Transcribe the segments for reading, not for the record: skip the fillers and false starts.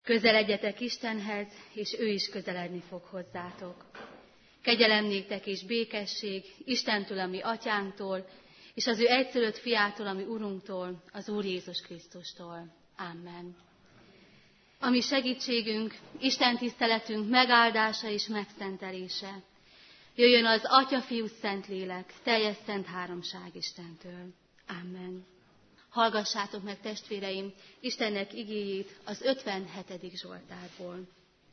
Közeledjetek Istenhez, és ő is közeledni fog hozzátok. Kegyelem néktek és békesség Istentől, ami Atyánktól, és az ő egyszülött fiától, ami Urunktól, az Úr Jézus Krisztustól. Amen. A mi segítségünk, Isten tiszteletünk megáldása és megszentelése. Jöjjön az Atya, Fiú, Szentlélek, teljes szent háromság Istentől. Amen. Hallgassátok meg, testvéreim, Istennek igéjét az 57. Zsoltárból.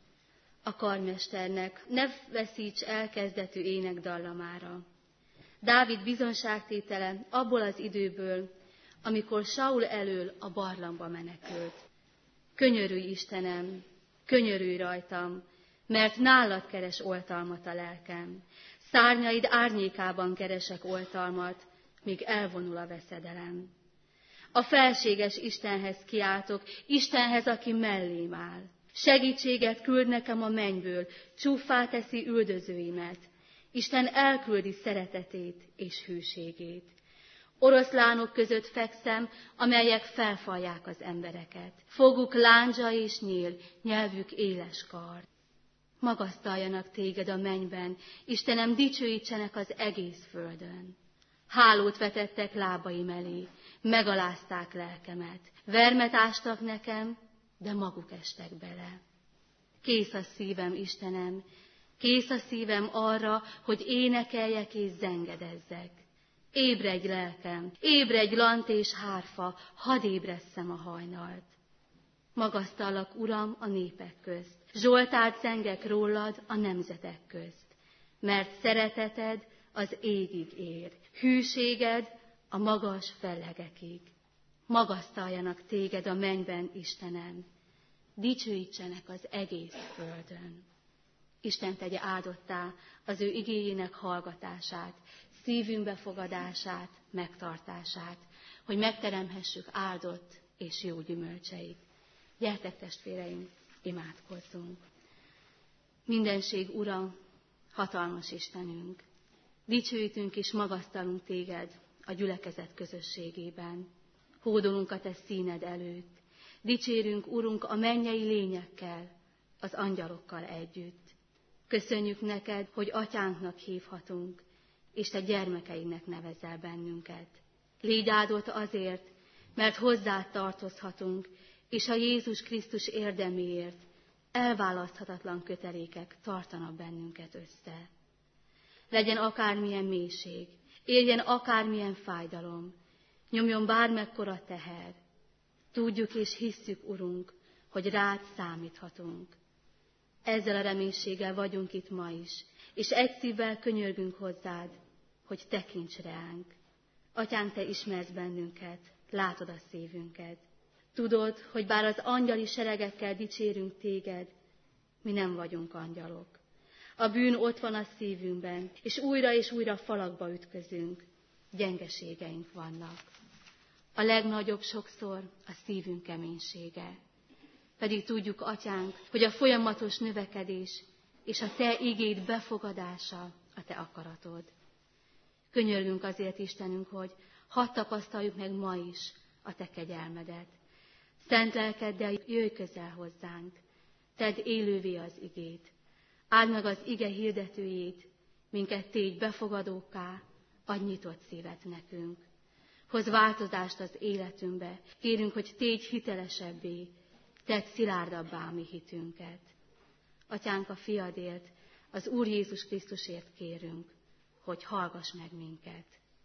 A karmesternek ne veszíts el kezdetű énekdallamára. Dávid bizonságtétele abból az időből, amikor Saul elől a barlangba menekült. Könyörülj, Istenem, könyörülj rajtam, mert nálad keres oltalmat a lelkem. Szárnyaid árnyékában keresek oltalmat, míg elvonul a veszedelem. A felséges Istenhez kiáltok, Istenhez, aki mellém áll. Segítséget küld nekem a mennyből, csúffá teszi üldözőimet. Isten elküldi szeretetét és hűségét. Oroszlánok között fekszem, amelyek felfalják az embereket. Foguk láncsa és nyíl, nyelvük éles kard. Magasztaljanak téged a mennyben, Istenem, dicsőítsenek az egész földön. Hálót vetettek lábaim elé, megalázták lelkemet. Vermet ástak nekem, de maguk estek bele. Kész a szívem, Istenem, kész a szívem arra, hogy énekeljek és zengedezzek. Ébredj lelkem, ébredj lant és hárfa, hadd ébresszem a hajnalt. Magasztallak, Uram, a népek közt, zsoltárt zengek rólad a nemzetek közt, mert szereteted az égig ér, hűséged a magas fellegekig. Magasztaljanak téged a mennyben, Istenem, dicsőítsenek az egész földön. Isten tegye áldottá az ő igéjének hallgatását, szívünk befogadását, megtartását, hogy megteremhessük áldott és jó gyümölcseit. Gyertek, testvéreim, imádkozzunk! Mindenség Ura, hatalmas Istenünk, dicsőítünk és magasztalunk téged a gyülekezet közösségében. Hódolunk a te színed előtt. Dicsérünk, Urunk, a mennyei lényekkel, az angyalokkal együtt. Köszönjük neked, hogy atyánknak hívhatunk, és te gyermekeinek nevezel bennünket. Légy áldott azért, mert hozzád tartozhatunk, és a Jézus Krisztus érdeméért elválaszthatatlan kötelékek tartanak bennünket össze. Legyen akármilyen mélység, érjen akármilyen fájdalom, nyomjon bármekkora teher. Tudjuk és hisszük, Urunk, hogy rád számíthatunk. Ezzel a reménységgel vagyunk itt ma is, és egy szívvel könyörgünk hozzád, hogy tekints ránk. Atyánk, te ismersz bennünket, látod a szívünket. Tudod, hogy bár az angyali seregekkel dicsérünk téged, mi nem vagyunk angyalok. A bűn ott van a szívünkben, és újra falakba ütközünk. Gyengeségeink vannak. A legnagyobb sokszor a szívünk keménysége. Pedig tudjuk, Atyánk, hogy a folyamatos növekedés és a te igéd befogadása a te akaratod. Könyörgünk azért, Istenünk, hogy hadd tapasztaljuk meg ma is a te kegyelmedet. Szent lelkeddel jöjj közel hozzánk, tedd élővé az igét. Áld meg az ige hirdetőjét, minket tégy befogadókká, adj nyitott szívet nekünk. Hozz változást az életünkbe, kérünk, hogy tégy hitelesebbé, tedd szilárdabbá a mi hitünket. Atyánk, a fiadért, az Úr Jézus Krisztusért kérünk, hogy hallgass meg minket.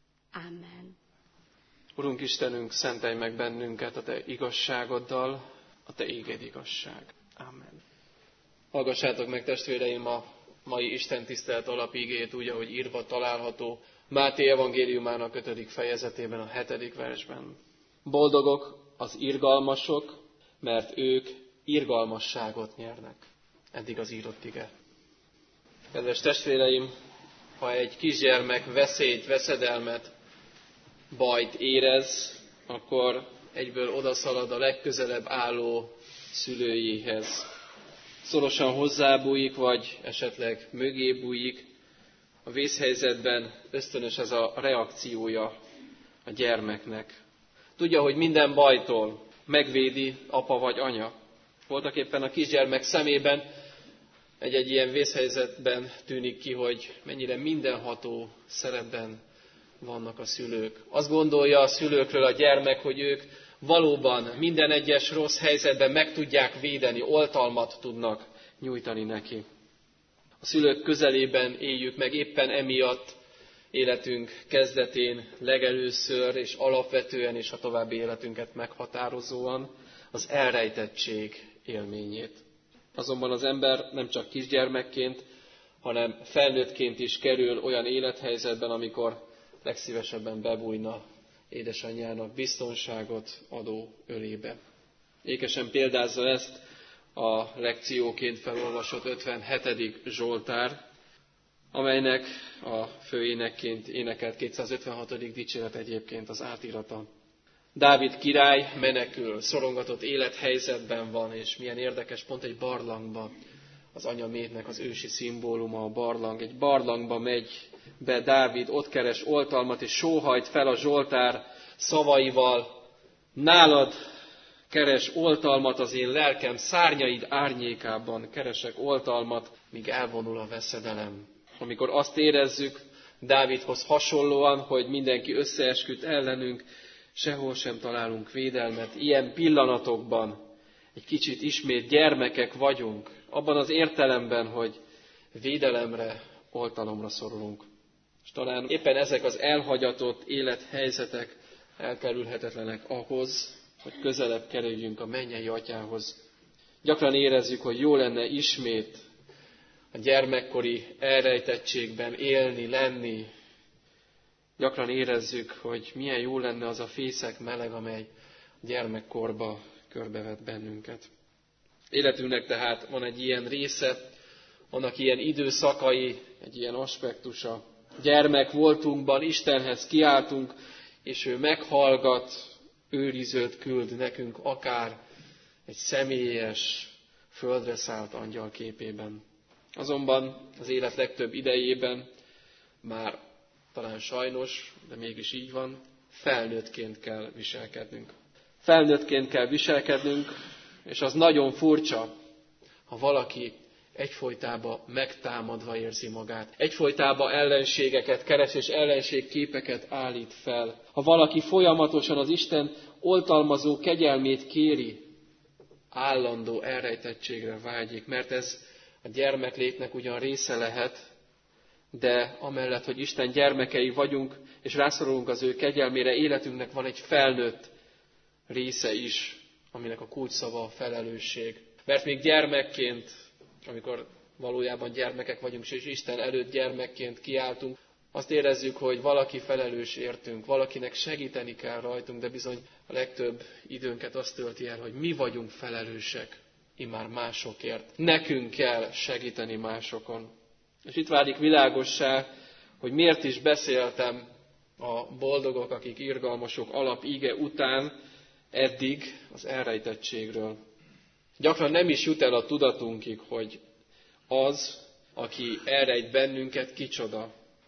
Amen. Urunk Istenünk, szentelj meg bennünket a te igazságoddal, a te éged igazság. Amen. Hallgassátok meg, testvéreim, a mai Isten tisztelet alapigéjét úgy, ahogy írva található Máté evangéliumának 5. fejezetében, a 7. versben. Boldogok az irgalmasok, mert ők irgalmasságot nyernek. Eddig az írott ige. Kedves testvéreim, ha egy kisgyermek veszélyt, veszedelmet, bajt érez, akkor egyből odaszalad a legközelebb álló szülőjéhez. Szorosan hozzábújik, vagy esetleg mögé bújik. A vészhelyzetben ösztönös ez a reakciója a gyermeknek. Tudja, hogy minden bajtól megvédi apa vagy anya. Voltak éppen a kisgyermek szemében egy ilyen vészhelyzetben tűnik ki, hogy mennyire mindenható szerepben vannak a szülők. Azt gondolja a szülőkről a gyermek, hogy ők valóban minden egyes rossz helyzetben meg tudják védeni, oltalmat tudnak nyújtani neki. A szülők közelében éljük meg éppen emiatt életünk kezdetén legelőször és alapvetően és a további életünket meghatározóan az elrejtettség élményét. Azonban az ember nem csak kisgyermekként, hanem felnőttként is kerül olyan élethelyzetben, amikor legszívesebben bebújna édesanyjának biztonságot adó ölébe. Ékesen példázza ezt a lekcióként felolvasott 57. Zsoltár, amelynek a főénekként énekelt 256. dicséret egyébként az átirata. Dávid király menekül, szorongatott élethelyzetben van, és milyen érdekes, pont egy barlangba, az anyamétnek az ősi szimbóluma a barlang. Egy barlangba megy be Dávid, ott keres oltalmat, és sóhajt fel a Zsoltár szavaival: nálad keres oltalmat az én lelkem, szárnyaid árnyékában keresek oltalmat, míg elvonul a veszedelem. Amikor azt érezzük Dávidhoz hasonlóan, hogy mindenki összeesküdt ellenünk, sehol sem találunk védelmet, ilyen pillanatokban egy kicsit ismét gyermekek vagyunk, abban az értelemben, hogy védelemre, oltalomra szorulunk. És talán éppen ezek az elhagyatott élethelyzetek elkerülhetetlenek ahhoz, hogy közelebb kerüljünk a mennyei Atyához. Gyakran érezzük, hogy jó lenne ismét a gyermekkori elrejtettségben élni, lenni. Gyakran érezzük, hogy milyen jó lenne az a fészek meleg, amely gyermekkorba körbevet bennünket. Életünknek tehát van egy ilyen része, vannak ilyen időszakai, egy ilyen aspektusa. Gyermek voltunkban Istenhez kiáltunk, és ő meghallgat, őrizőt küld nekünk, akár egy személyes, földre szállt angyal képében. Azonban az élet legtöbb idejében, már talán sajnos, de mégis így van, felnőttként kell viselkednünk. Felnőttként kell viselkednünk, és az nagyon furcsa, ha valaki egyfolytában megtámadva érzi magát. Egyfolytában ellenségeket keres, és ellenségképeket állít fel. Ha valaki folyamatosan az Isten oltalmazó kegyelmét kéri, állandó elrejtettségre vágyik, mert ez a gyermeklétnek ugyan része lehet, de amellett, hogy Isten gyermekei vagyunk, és rászorulunk az ő kegyelmére, életünknek van egy felnőtt része is, aminek a kulcsszava a felelősség. Mert még gyermekként, amikor valójában gyermekek vagyunk, és Isten előtt gyermekként kiáltunk, azt érezzük, hogy valaki felelős értünk, valakinek segíteni kell rajtunk, de bizony a legtöbb időnket azt tölti el, hogy mi vagyunk felelősek immár másokért. Nekünk kell segíteni másokon. És itt válik világossá, hogy miért is beszéltem a boldogok, akik irgalmasok alapíge után eddig az elrejtettségről. Gyakran nem is jut el a tudatunkig, hogy az, aki elrejt bennünket, kicsoda.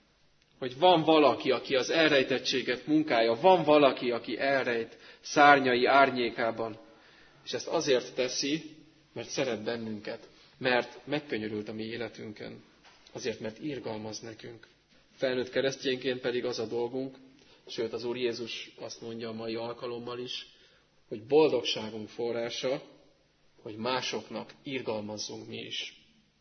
Hogy van valaki, aki az elrejtettséget munkálja, van valaki, aki elrejt szárnyai árnyékában. És ezt azért teszi, mert szeret bennünket, mert megkönyörült a mi életünken. Azért, mert irgalmaz nekünk. Felnőtt keresztényként pedig az a dolgunk, sőt az Úr Jézus azt mondja a mai alkalommal is, hogy boldogságunk forrása, hogy másoknak irgalmazzunk mi is.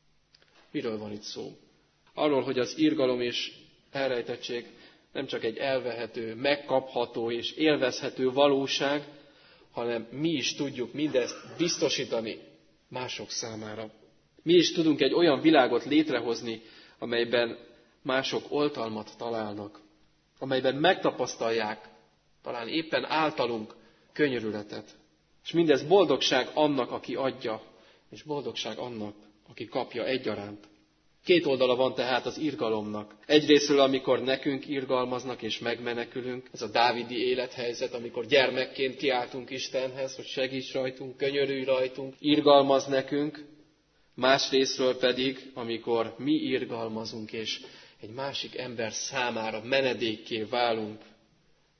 Miről van itt szó? Arról, hogy az irgalom és elrejtettség nem csak egy elvehető, megkapható és élvezhető valóság, hanem mi is tudjuk mindezt biztosítani mások számára. Mi is tudunk egy olyan világot létrehozni, amelyben mások oltalmat találnak, amelyben megtapasztalják, talán éppen általunk könyörületet. És mindez boldogság annak, aki adja, és boldogság annak, aki kapja egyaránt. Két oldala van tehát az irgalomnak. Egyrészről, amikor nekünk irgalmaznak és megmenekülünk, ez a dávidi élethelyzet, amikor gyermekként kiáltunk Istenhez, hogy segíts rajtunk, könyörülj rajtunk, irgalmaz nekünk. Másrészről pedig, amikor mi irgalmazunk és egy másik ember számára menedékké válunk,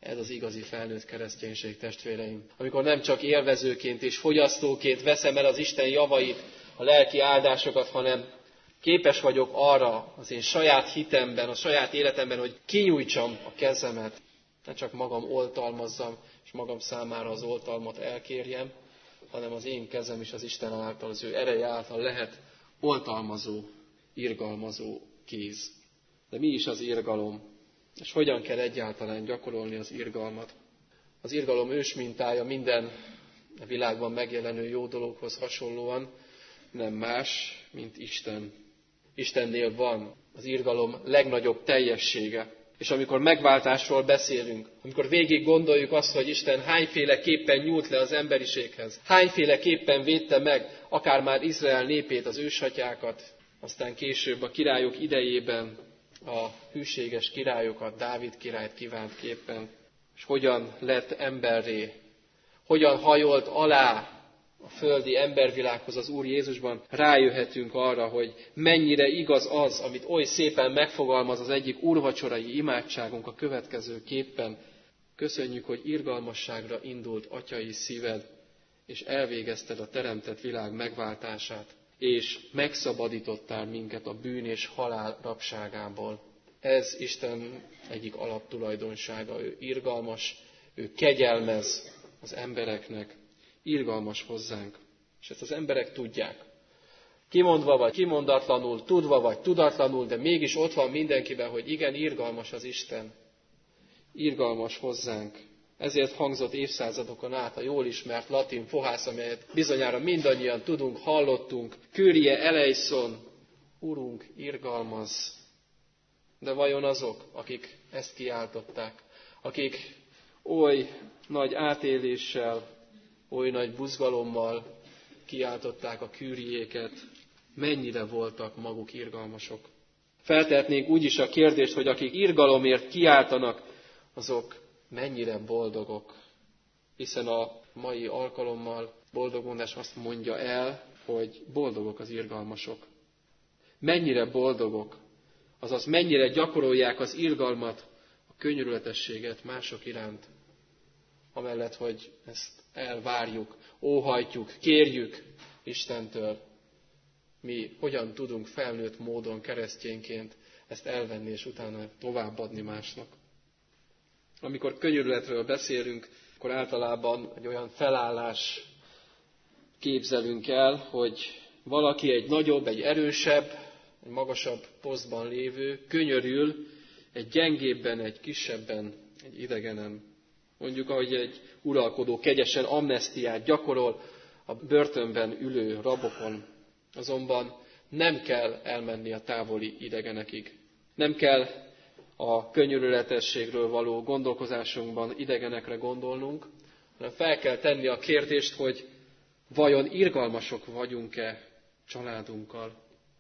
Ez az igazi felnőtt kereszténység, testvéreim. Amikor nem csak élvezőként és fogyasztóként veszem el az Isten javait, a lelki áldásokat, hanem képes vagyok arra az én saját hitemben, a saját életemben, hogy kinyújtsam a kezemet, ne csak magam oltalmazzam, és magam számára az oltalmat elkérjem, hanem az én kezem is az Isten által, az ő ereje által lehet oltalmazó, irgalmazó kéz. De mi is az irgalom? És hogyan kell egyáltalán gyakorolni az irgalmat? Az irgalom ősmintája minden a világban megjelenő jó dologhoz hasonlóan nem más, mint Isten. Istennél van az irgalom legnagyobb teljessége. És amikor megváltásról beszélünk, amikor végig gondoljuk azt, hogy Isten hányféleképpen nyúlt le az emberiséghez, hányféleképpen védte meg akár már Izrael népét, az ősatyákat, aztán később a királyok idejében a hűséges királyokat, Dávid királyt kiváltképpen, és hogyan lett emberré, hogyan hajolt alá a földi embervilághoz az Úr Jézusban, rájöhetünk arra, hogy mennyire igaz az, amit oly szépen megfogalmaz az egyik úrvacsorai imádságunk a következőképpen. Köszönjük, hogy irgalmasságra indult atyai szíved, és elvégezted a teremtett világ megváltását, és megszabadítottál minket a bűn és halál rabságából. Ez Isten egyik alaptulajdonsága. Ő irgalmas, ő kegyelmez az embereknek, irgalmas hozzánk. És ezt az emberek tudják. Kimondva vagy kimondatlanul, tudva vagy tudatlanul, de mégis ott van mindenkiben, hogy igen, irgalmas az Isten. Irgalmas hozzánk. Ezért hangzott évszázadokon át a jól ismert latin fohász, amelyet bizonyára mindannyian tudunk, hallottunk. Kyrie eleison, Urunk, irgalmaz. De vajon azok, akik ezt kiáltották, akik oly nagy átéléssel, oly nagy buzgalommal kiáltották a kűriéket, mennyire voltak maguk irgalmasok? Feltehetnénk úgy is a kérdést, hogy akik irgalomért kiáltanak, azok mennyire boldogok. Hiszen a mai alkalommal boldogmondás azt mondja el, hogy boldogok az irgalmasok. Mennyire boldogok, azaz mennyire gyakorolják az irgalmat, a könyörületességet mások iránt. Amellett, hogy ezt elvárjuk, óhajtjuk, kérjük Istentől, mi hogyan tudunk felnőtt módon keresztényként ezt elvenni, és utána továbbadni másnak. Amikor könyörületről beszélünk, akkor általában egy olyan felállás képzelünk el, hogy valaki egy nagyobb, egy erősebb, egy magasabb posztban lévő könyörül egy gyengébben, egy kisebben, egy idegenen. Mondjuk, ahogy egy uralkodó kegyesen amnesztiát gyakorol a börtönben ülő rabokon. Azonban nem kell elmenni a távoli idegenekig. Nem kell a könyörületességről való gondolkozásunkban idegenekre gondolnunk, hanem fel kell tenni a kérdést, hogy vajon irgalmasok vagyunk-e családunkkal,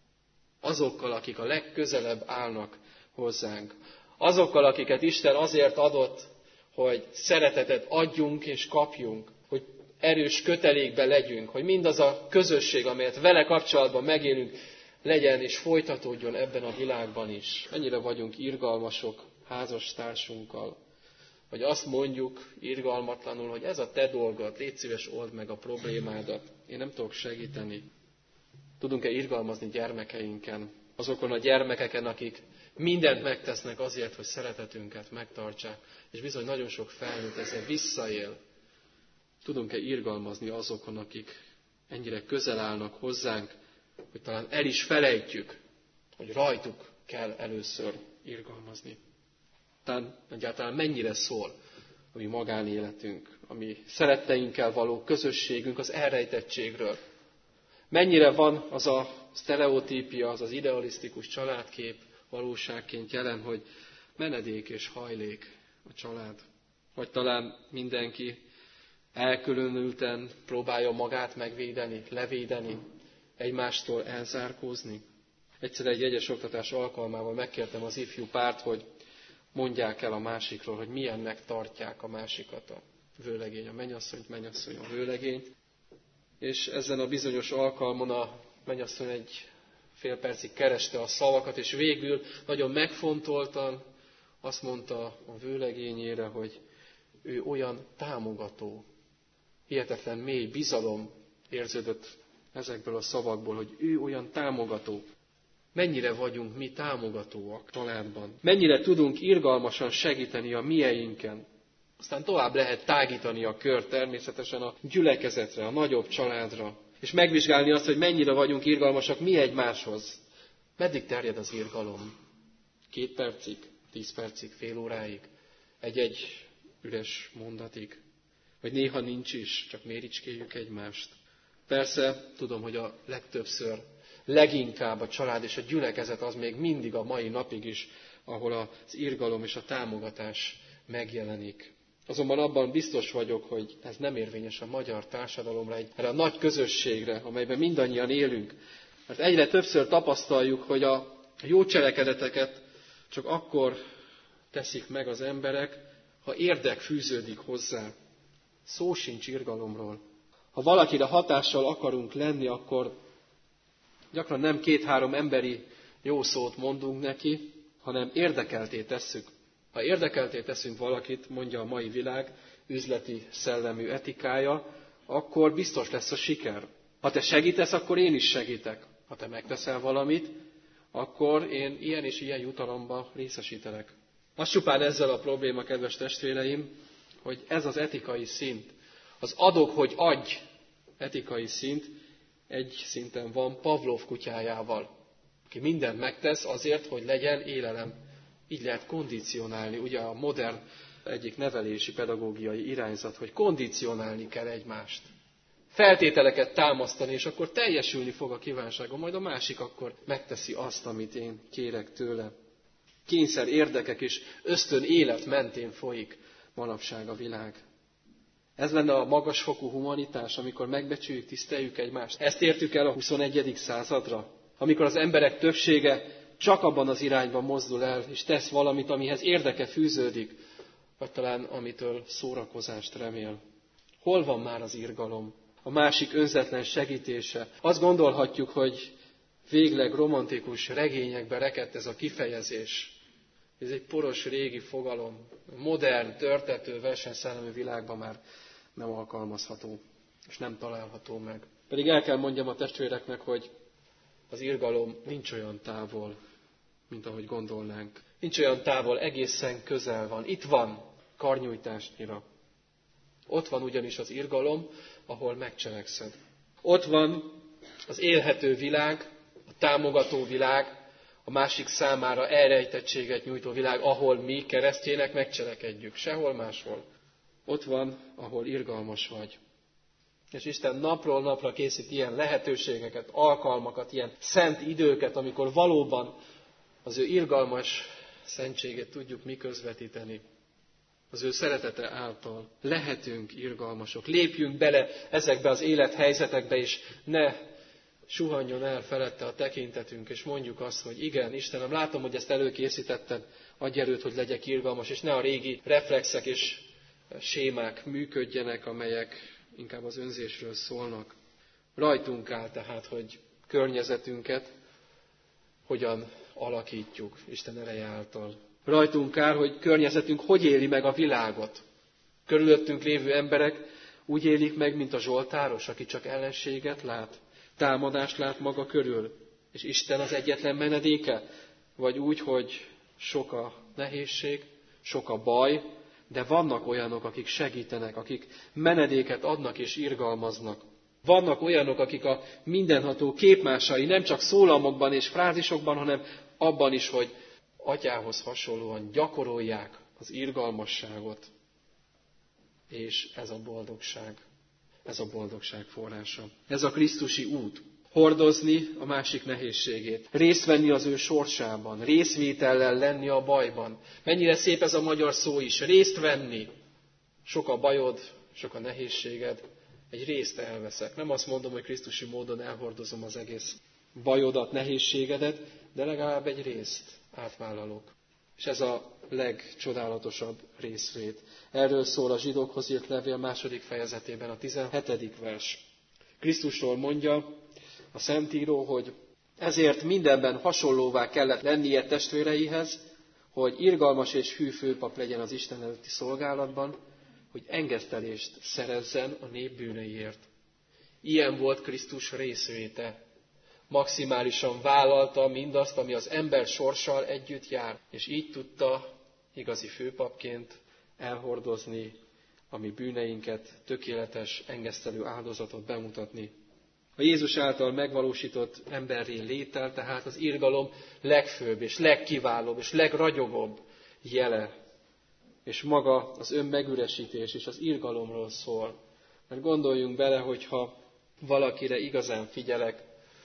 azokkal, akik a legközelebb állnak hozzánk, azokkal, akiket Isten azért adott, hogy szeretetet adjunk és kapjunk, hogy erős kötelékbe legyünk, hogy mindaz a közösség, amelyet vele kapcsolatban megélünk, legyen és folytatódjon ebben a világban is. Mennyire vagyunk irgalmasok házastársunkkal, vagy azt mondjuk irgalmatlanul, hogy ez a te dolgod, légy szíves, old meg a problémádat, én nem tudok segíteni. Tudunk-e irgalmazni gyermekeinken, azokon a gyermekeken, akik mindent megtesznek azért, hogy szeretetünket megtartsák, és bizony nagyon sok felnőtt ezzel visszaél. Tudunk-e irgalmazni azokon, akik ennyire közel állnak hozzánk, hogy talán el is felejtjük, hogy rajtuk kell először irgalmazni. Talán egyáltalán mennyire szól a mi magánéletünk, a mi szeretteinkkel való közösségünk az elrejtettségről. Mennyire van az a sztereotípia, az az idealisztikus családkép valóságként jelen, hogy menedék és hajlék a család. Vagy talán mindenki elkülönülten próbálja magát megvédeni, levédeni, egymástól elzárkózni. Egyszer egy jegyes oktatás alkalmával megkértem az ifjú párt, hogy mondják el a másikról, hogy milyennek tartják a másikat, a vőlegény, a mennyasszony, a vőlegényt. És ezen a bizonyos alkalmon a mennyasszony egy fél percig kereste a szavakat, és végül nagyon megfontoltan azt mondta a vőlegényére, hogy ő olyan támogató. Hihetetlen mély bizalom érződött ezekből a szavakból, hogy ő olyan támogató. Mennyire vagyunk mi támogatóak családban. Mennyire tudunk irgalmasan segíteni a mieinken. Aztán tovább lehet tágítani a kört természetesen a gyülekezetre, a nagyobb családra. És megvizsgálni azt, hogy mennyire vagyunk irgalmasak mi egymáshoz. Meddig terjed az irgalom? 2 percig, 10 percig, fél óráig, egy-egy üres mondatig. Vagy néha nincs is, csak méricskéljük egymást. Persze, tudom, hogy a legtöbbször, leginkább a család és a gyülekezet az még mindig a mai napig is, ahol az irgalom és a támogatás megjelenik. Azonban abban biztos vagyok, hogy ez nem érvényes a magyar társadalomra, erre a nagy közösségre, amelyben mindannyian élünk. Mert egyre többször tapasztaljuk, hogy a jó cselekedeteket csak akkor teszik meg az emberek, ha érdek fűződik hozzá. Szó sincs irgalomról. Ha valakire hatással akarunk lenni, akkor gyakran nem 2-3 emberi jó szót mondunk neki, hanem érdekelté tesszük. Ha érdekelté teszünk valakit, mondja a mai világ üzleti szellemű etikája, akkor biztos lesz a siker. Ha te segítesz, akkor én is segítek. Ha te megteszel valamit, akkor én ilyen és ilyen jutalomba részesítelek. Az csupán ezzel a probléma, kedves testvéreim, hogy ez az etikai szint, az adok, hogy adj etikai szint egy szinten van Pavlov kutyájával, aki mindent megtesz azért, hogy legyen élelem. Így lehet kondicionálni, ugye a modern egyik nevelési pedagógiai irányzat, hogy kondicionálni kell egymást. Feltételeket támasztani, és akkor teljesülni fog a kívánságom, majd a másik akkor megteszi azt, amit én kérek tőle. Kényszer érdekek és ösztön élet mentén folyik manapság a világ. Ez lenne a magasfokú humanitás, amikor megbecsüljük, tiszteljük egymást. Ezt értük el a 21. századra, amikor az emberek többsége csak abban az irányban mozdul el, és tesz valamit, amihez érdeke fűződik, vagy talán amitől szórakozást remél. Hol van már az irgalom? A másik önzetlen segítése. Azt gondolhatjuk, hogy végleg romantikus regényekbe rekedt ez a kifejezés. Ez egy poros régi fogalom. Modern, törtető, versenyszellemű világban már nem alkalmazható, és nem található meg. Pedig el kell mondjam a testvéreknek, hogy az irgalom nincs olyan távol, mint ahogy gondolnánk. Nincs olyan távol, egészen közel van. Itt van, karnyújtásnyira. Ott van ugyanis az irgalom, ahol megcselekszed. Ott van az élhető világ, a támogató világ, a másik számára elrejtettséget nyújtó világ, ahol mi keresztjének megcselekedjük. Sehol máshol. Ott van, ahol irgalmas vagy. És Isten napról napra készít ilyen lehetőségeket, alkalmakat, ilyen szent időket, amikor valóban az ő irgalmas szentségét tudjuk mi közvetíteni. Az ő szeretete által lehetünk irgalmasok. Lépjünk bele ezekbe az élethelyzetekbe, és ne suhanjon el felette a tekintetünk, és mondjuk azt, hogy igen, Istenem, látom, hogy ezt előkészítetted, adj erőt, hogy legyek irgalmas, és ne a régi reflexek és sémák működjenek, amelyek inkább az önzésről szólnak. Rajtunk áll tehát, hogy környezetünket hogyan alakítjuk Isten ereje által. Rajtunk áll, hogy környezetünk hogy éli meg a világot. Körülöttünk lévő emberek úgy élik meg, mint a zsoltáros, aki csak ellenséget lát, támadást lát maga körül, és Isten az egyetlen menedéke, vagy úgy, hogy sok a nehézség, sok a baj, de vannak olyanok, akik segítenek, akik menedéket adnak és irgalmaznak. Vannak olyanok, akik a mindenható képmásai nem csak szólamokban és frázisokban, hanem abban is, hogy atyához hasonlóan gyakorolják az irgalmasságot. És ez a boldogság forrása. Ez a krisztusi út. Hordozni a másik nehézségét, részt venni az ő sorsában, részvétellel lenni a bajban. Mennyire szép ez a magyar szó is, részt venni. Sok a bajod, sok a nehézséged, egy részt elveszek. Nem azt mondom, hogy krisztusi módon elhordozom az egész bajodat, nehézségedet, de legalább egy részt átvállalok. És ez a legcsodálatosabb részvét. Erről szól a zsidókhoz írt levél 2. fejezetében a 17. vers. Krisztusról mondja a Szentíró, hogy ezért mindenben hasonlóvá kellett lennie testvéreihez, hogy irgalmas és hű főpap legyen az Isten előtti szolgálatban, hogy engesztelést szerezzen a nép bűneiért. Ilyen volt Krisztus részvéte. Maximálisan vállalta mindazt, ami az ember sorssal együtt jár, és így tudta igazi főpapként elhordozni a mi bűneinket, tökéletes, engesztelő áldozatot bemutatni. A Jézus által megvalósított emberré létel, tehát az irgalom legfőbb és legkiválóbb és legragyogóbb jele. És maga az önmegüresítés és az irgalomról szól. Mert gondoljunk bele, hogyha valakire igazán figyelek,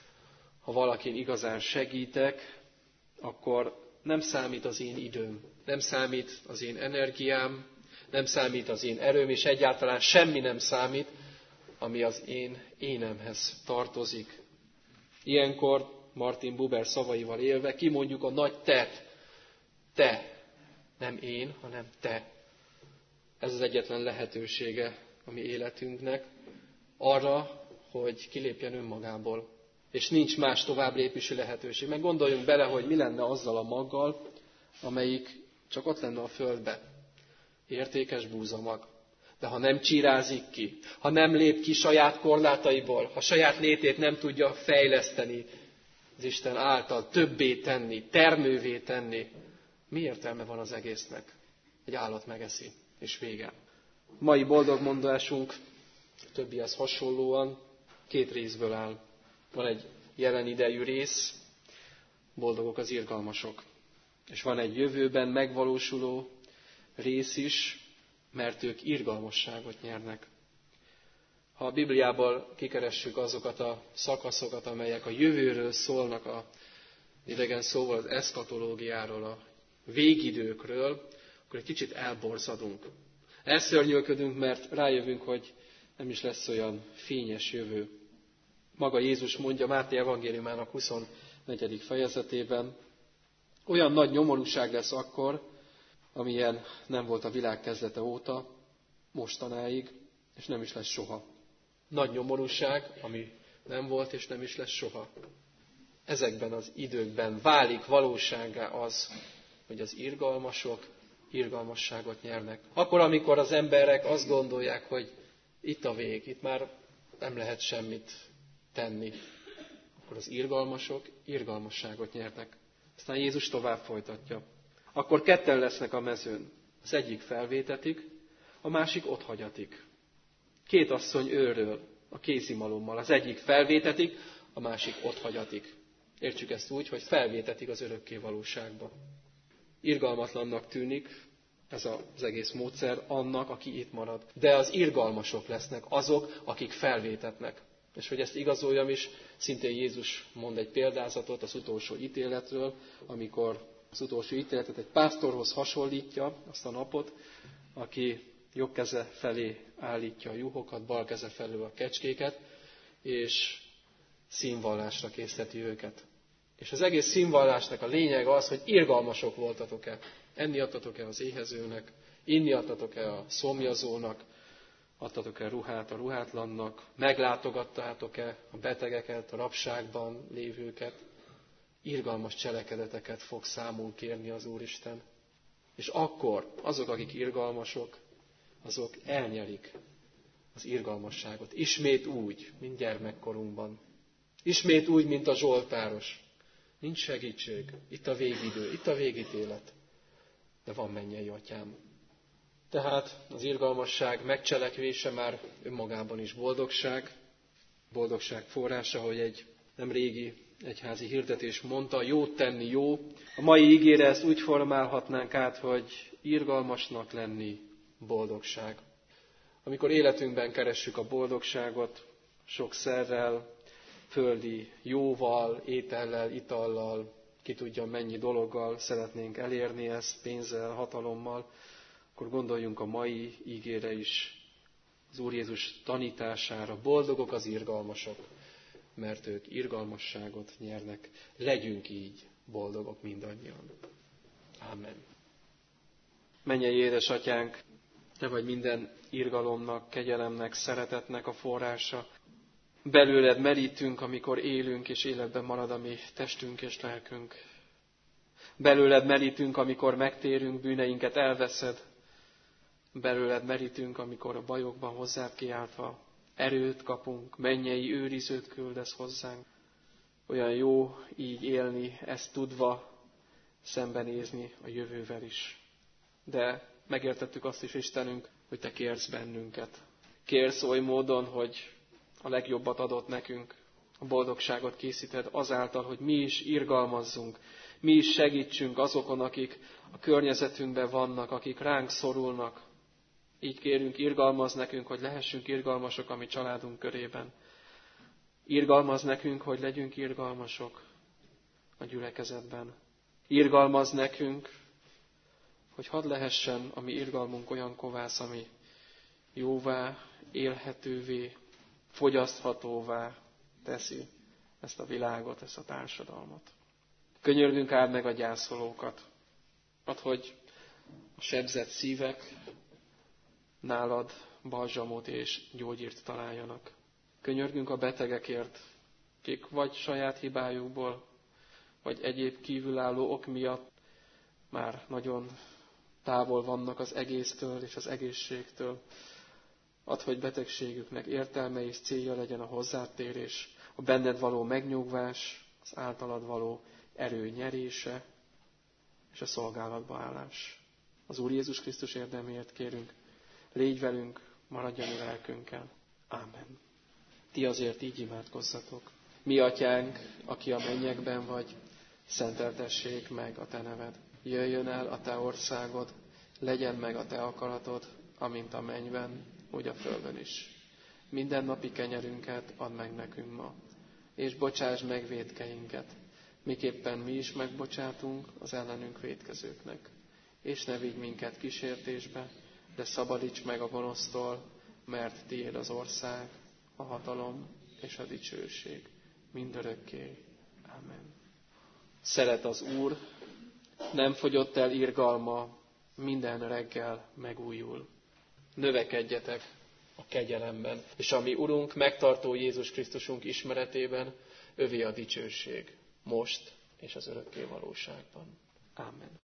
ha valakin igazán segítek, akkor nem számít az én időm, nem számít az én energiám, nem számít az én erőm, és egyáltalán semmi nem számít, ami az én énemhez tartozik. Ilyenkor Martin Buber szavaival élve kimondjuk a nagy tet. Te, nem én, hanem te. Ez az egyetlen lehetősége a mi életünknek arra, hogy kilépjen önmagából. És nincs más továbblépési lehetőség. Meg gondoljunk bele, hogy mi lenne azzal a maggal, amelyik csak ott lenne a földbe. Értékes búzamag. De ha nem csirázik ki, ha nem lép ki saját korlátaiból, ha saját létét nem tudja fejleszteni, az Isten által többé tenni, termővé tenni, mi értelme van az egésznek? Egy állat megeszi, és vége. Mai boldog mondásunk többihez hasonlóan 2 részből áll. Van egy jelen idejű rész, boldogok az irgalmasok. És van egy jövőben megvalósuló rész is, mert ők irgalmasságot nyernek. Ha a Bibliából kikeressük azokat a szakaszokat, amelyek a jövőről szólnak, a idegen szóval az eszkatológiáról, a végidőkről, akkor egy kicsit elborzadunk. Elszörnyölködünk, mert rájövünk, hogy nem is lesz olyan fényes jövő. Maga Jézus mondja Máté evangéliumának 24. fejezetében, olyan nagy nyomorúság lesz akkor, amilyen nem volt a világ kezdete óta, mostanáig, és nem is lesz soha. Nagy nyomorúság, ami nem volt, és nem is lesz soha. Ezekben az időkben válik valósággá az, hogy az irgalmasok irgalmasságot nyernek. Akkor, amikor az emberek azt gondolják, hogy itt a vég, itt már nem lehet semmit tenni, akkor az irgalmasok irgalmasságot nyernek. Aztán Jézus tovább folytatja. Akkor 2 lesznek a mezőn. Az egyik felvétetik, a másik otthagyatik. 2 asszony őrről, a kézimalommal. Az egyik felvétetik, a másik otthagyatik. Értsük ezt úgy, hogy felvétetik az örökké valóságba. Irgalmatlannak tűnik ez az egész módszer annak, aki itt marad. De az irgalmasok lesznek azok, akik felvétetnek. És hogy ezt igazoljam is, szintén Jézus mond egy példázatot az utolsó ítéletről, amikor az utolsó ítéletet egy pásztorhoz hasonlítja, azt a napot, aki jobb keze felé állítja a juhokat, bal keze felől a kecskéket, és színvallásra készteti őket. És az egész színvallásnak a lényege az, hogy irgalmasok voltatok-e. Enni adtatok-e az éhezőnek, inni adtatok-e a szomjazónak, adtatok-e ruhát a ruhátlannak, meglátogattátok-e a betegeket, a rabságban lévőket. Irgalmas cselekedeteket fog számul kérni az Úristen. És akkor azok, akik irgalmasok, azok elnyelik az irgalmasságot. Ismét úgy, mint gyermekkorunkban. Ismét úgy, mint a zsoltáros. Nincs segítség, itt a végidő, itt a végítélet. De van mennyei atyám. Tehát az irgalmasság megcselekvése már önmagában is boldogság. Boldogság forrása, hogy egy nem régi egyházi hirdetés mondta, jót tenni jó. A mai ígére ezt úgy formálhatnánk át, hogy irgalmasnak lenni boldogság. Amikor életünkben keressük a boldogságot, sok szerrel, földi jóval, étellel, itallal, ki tudja mennyi dologgal szeretnénk elérni ezt, pénzzel, hatalommal, akkor gondoljunk a mai ígére is, az Úr Jézus tanítására. Boldogok az irgalmasok, mert ők irgalmasságot nyernek. Legyünk így boldogok mindannyian. Ámen. Mennyei édesatyánk, Te vagy minden irgalomnak, kegyelemnek, szeretetnek a forrása. Belőled merítünk, amikor élünk, és életben marad a mi testünk és lelkünk. Belőled merítünk, amikor megtérünk, bűneinket elveszed. belőled merítünk, amikor a bajokban hozzád kiáltva erőt kapunk, mennyei őrizőt küldesz hozzánk. Olyan jó így élni, ezt tudva szembenézni a jövővel is. De megértettük azt is, Istenünk, hogy Te kérsz bennünket. Kérsz oly módon, hogy a legjobbat adott nekünk, a boldogságot készíted azáltal, hogy mi is irgalmazzunk, mi is segítsünk azokon, akik a környezetünkben vannak, akik ránk szorulnak. Így kérünk, irgalmazz nekünk, hogy lehessünk irgalmasok a mi családunk körében. Irgalmazz nekünk, hogy legyünk irgalmasok a gyülekezetben. Irgalmazz nekünk, hogy hadd lehessen a mi irgalmunk olyan kovász, ami jóvá, élhetővé, fogyaszthatóvá teszi ezt a világot, ezt a társadalmat. Könyörgünk áld meg a gyászolókat. Add, hogy a sebzett szívek nálad balzsamot és gyógyírt találjanak. Könyörgünk a betegekért, akik vagy saját hibájukból, vagy egyéb kívülálló ok miatt már nagyon távol vannak az egésztől és az egészségtől. Add, hogy betegségüknek értelme és célja legyen a hozzátérés, a benned való megnyugvás, az általad való erő nyerése és a szolgálatba állás. Az Úr Jézus Krisztus érdeméért kérünk, légy velünk, maradj a mi lelkünkkel. Ámen. Ti azért így imádkozzatok. Mi atyánk, aki a mennyekben vagy, szenteltessék meg a te neved. Jöjjön el a te országod, legyen meg a te akaratod, amint a mennyben, úgy a földön is. Mindennapi kenyerünket add meg nekünk ma, és bocsásd meg vétkeinket, miképpen mi is megbocsátunk az ellenünk vétkezőknek. És ne vigy minket kísértésbe, de szabadíts meg a gonosztól, mert tiéd az ország, a hatalom és a dicsőség mindörökké. Ámen. Szeret az Úr, nem fogyott el irgalma, minden reggel megújul. Növekedjetek a kegyelemben, és a mi Urunk, megtartó Jézus Krisztusunk ismeretében övé a dicsőség, most és az örökké valóságban. Ámen.